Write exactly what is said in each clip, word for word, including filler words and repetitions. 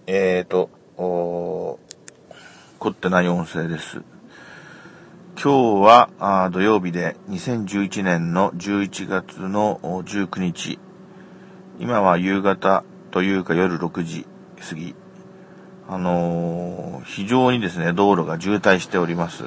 えーと、お凝ってない音声です。今日はあ土曜日でにせんじゅういちねんのじゅういちがつのじゅうくにち。今は夕方というか夜ろくじ過ぎ。あのー、非常にですね、道路が渋滞しております。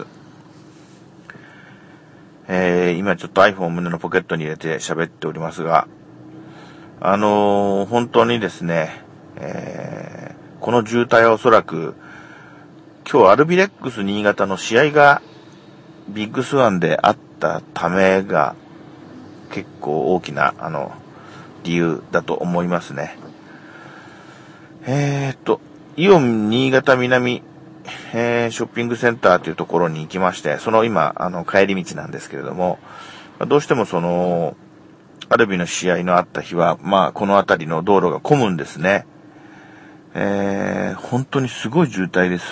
えー、今ちょっと iPhone を胸のポケットに入れて喋っておりますが、あのー、本当にですね、えーこの渋滞はおそらく、今日アルビレックス新潟の試合がビッグスワンであったためが結構大きな、あの、理由だと思いますね。えーっと、イオン新潟南、えー、ショッピングセンターというところに行きまして、その今、あの、帰り道なんですけれども、どうしてもその、アルビの試合のあった日は、まあ、この辺りの道路が混むんですね。えー、本当にすごい渋滞です。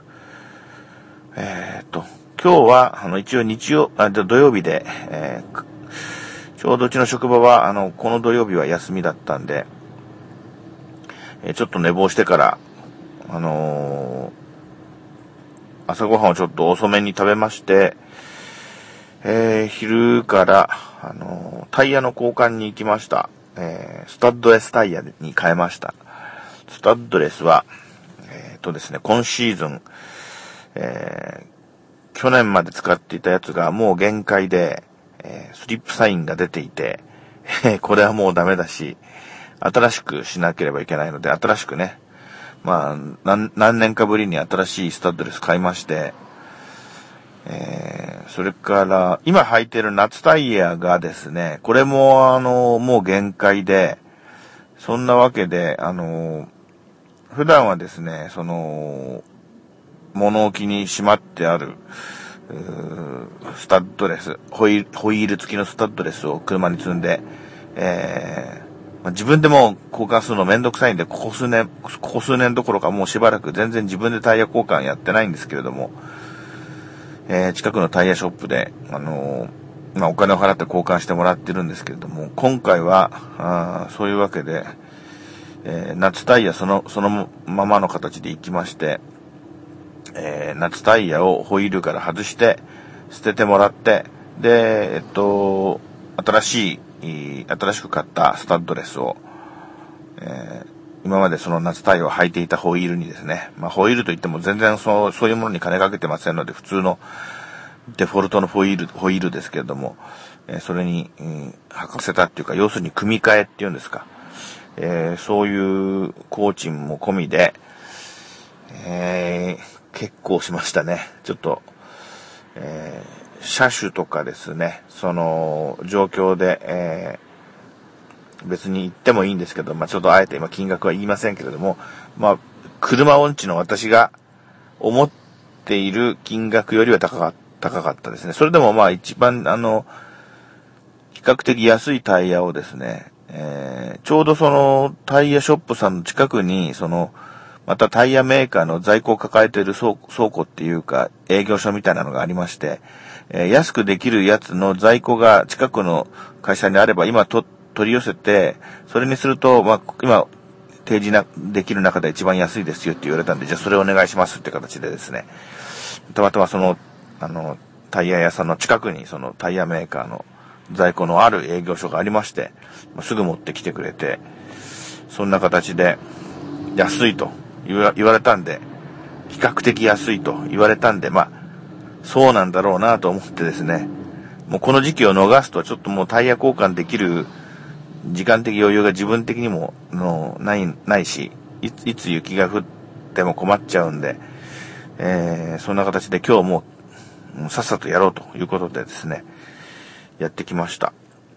えーと、今日は、あの、一応日曜、あ、土曜日で、えー、ちょうどうちの職場は、あの、この土曜日は休みだったんで、えー、ちょっと寝坊してから、あのー、朝ごはんをちょっと遅めに食べまして、えー、昼から、あのー、タイヤの交換に行きました。えー、スタッドレスタイヤに変えました。スタッドレスは、えーとですね、今シーズン、えー、去年まで使っていたやつがもう限界で、えー、スリップサインが出ていて、これはもうダメだし、新しくしなければいけないので、新しくね、まあ、何, 何年かぶりに新しいスタッドレス買いまして、えー、それから、今履いてる夏タイヤがですね、これもあの、もう限界で、そんなわけで、あの、普段はですね、その、物置にしまってある、スタッドレス、ホイール、ホイール付きのスタッドレスを車に積んで、えーまあ、自分でも交換するのめんどくさいんで、ここ数年、ここ数年どころかもうしばらく全然自分でタイヤ交換やってないんですけれども、えー、近くのタイヤショップで、あのー、まあ、お金を払って交換してもらってるんですけれども、今回は、あそういうわけで、えー、夏タイヤその、そのままの形で行きまして、えー、夏タイヤをホイールから外して捨ててもらって、で、えっと、新しい、新しく買ったスタッドレスを、えー、今までその夏タイヤを履いていたホイールにですね、まあホイールといっても全然そう、そういうものに金かけてませんので、普通のデフォルトのホイール、ホイールですけれども、えー、それに、うん、履かせたっていうか、要するに組み替えっていうんですか、えー、そういう工賃も込みで、えー結構しましたね。ちょっと、えー、車種とかですね、その状況で、えー、別に言ってもいいんですけど、まあ、ちょっとあえて今金額は言いませんけれども、まあ、車音痴の私が思っている金額よりは高かった、高かったですね。それでもまあ一番、あの、比較的安いタイヤをですね、えー、ちょうどそのタイヤショップさんの近くに、その、またタイヤメーカーの在庫を抱えている倉庫っていうか営業所みたいなのがありまして、えー、安くできるやつの在庫が近くの会社にあれば今と取り寄せて、それにすると、まあ、今提示なできる中で一番安いですよって言われたんで、じゃあそれお願いしますって形でですね、たまたまその、あの、タイヤ屋さんの近くにそのタイヤメーカーの在庫のある営業所がありまして、すぐ持ってきてくれて、そんな形で安いと言わ、言われたんで、比較的安いと言われたんで、まあ、そうなんだろうなと思ってですね、もうこの時期を逃すとちょっともうタイヤ交換できる時間的余裕が自分的にものない、ないし、いつ、いつ雪が降っても困っちゃうんで、えー、そんな形で今日もうさっさとやろうということでですね、やってきました。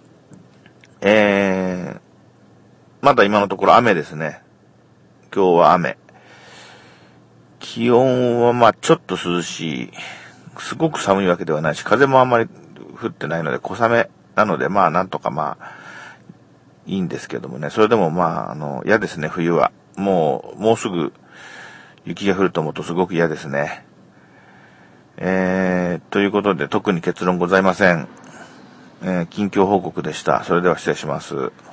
えー、まだ今のところ雨ですね。今日は雨。気温はまあちょっと涼しい。すごく寒いわけではないし、風もあんまり降ってないので小雨なので、まあなんとかまあいいんですけどもね。それでもまああの嫌ですね、冬は。もうもうすぐ雪が降ると思うとすごく嫌ですね。えー、ということで特に結論ございません。えー、近況報告でした。それでは失礼します。